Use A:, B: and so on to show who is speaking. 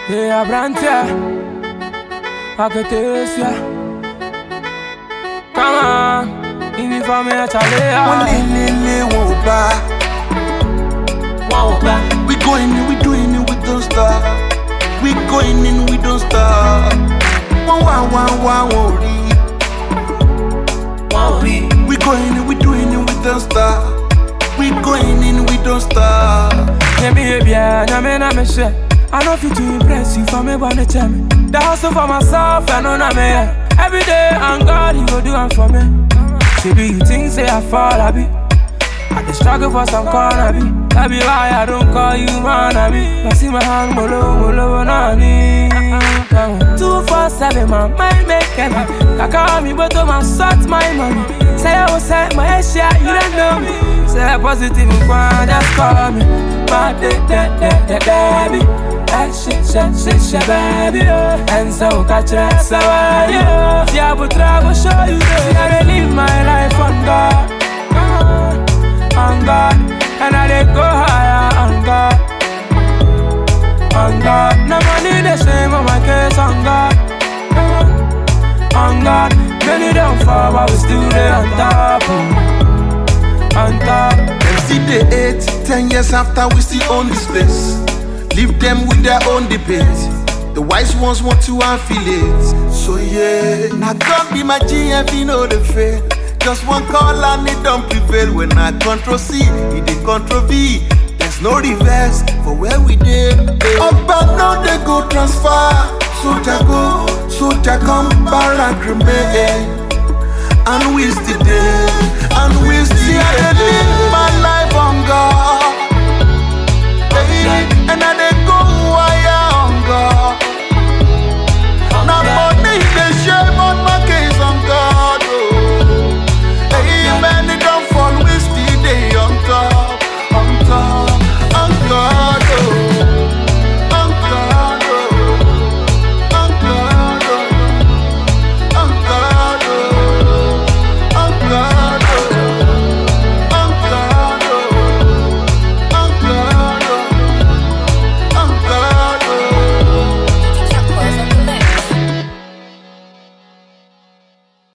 A: Yeah, Brantia, I could taste ya. Come on, give me for me a chale.
B: We going in, we doing it, we don't stop. We going in, we don't stop. We going in, we doing it, we don't stop. We going in, we don't stop.
A: I know fit to impress you for me, but the time. The hustle for myself, I know not me. Every day, I'm God, He go do it for me. Maybe you think say I fall, I be. I just struggle for some corner, be. That be why I don't call you man, I be. I see my hand, molo, nani. 247, my mind make heavy. Kaka me, but to my sort my money. Say I was set my head shot, you don't know me. Say positive, just call me. My baby. Shit, baby. And so catch it, so yeah, but I will show you. I live my life on God, on God, and I dey go higher on God, on God. No money the same on my case on God, on God. Many don't fall, but we still there on top, on top.
B: Them see the 8, 10 years after we still own this place. Leave them with their own debate. The wise ones want to affiliate. So yeah, now God be my GF, you know the fail. Just one call and it don't prevail. When I control C, it dey control V. There's no reverse for where we did. Up and now they go transfer. Soldier go, soldier come, barrack remain. And we still there, and we still there.